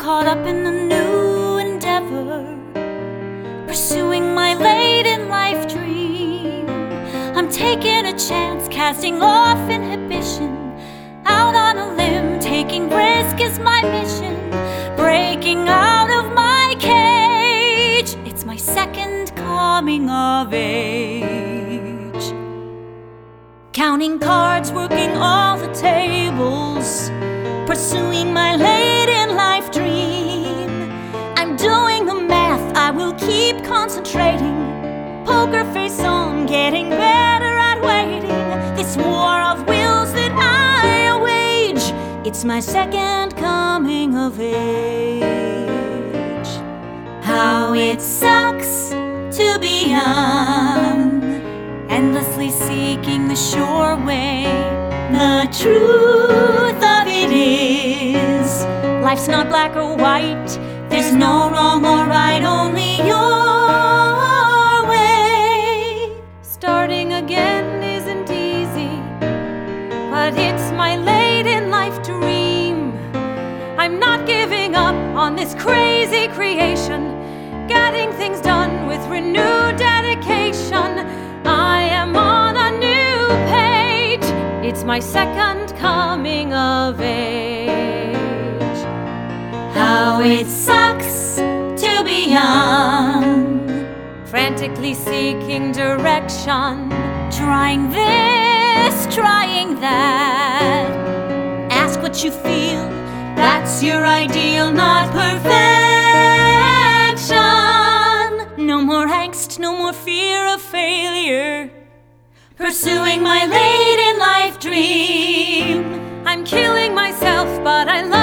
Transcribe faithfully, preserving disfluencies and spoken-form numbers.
caught up in the new endeavor, pursuing my late-in-life dream. I'm taking a chance, casting off inhibition, out on a limb, taking risk is my mission, breaking out of my cage. It's my second coming of age. Counting cards, working all the tables, pursuing my late-in-life dream. I'm doing the math, I will keep concentrating, poker face on, getting better at waiting. This war of wills that I wage, it's my second coming of age. How it sucks to be young, endlessly seeking the sure way. The truth of it is, life's not black or white. There's no wrong or right, only your way. Starting again isn't easy, but it's my late-in-life dream. I'm not giving up on this crazy creation, getting things done with renewed dedication. I am on a new page, it's my second coming of age. How it sucks to be young, frantically seeking direction, trying this, trying that. Ask what you feel, that's your ideal, not perfection. No more angst, no more fear of failure, pursuing my late-in-life dream. I'm killing myself, but I love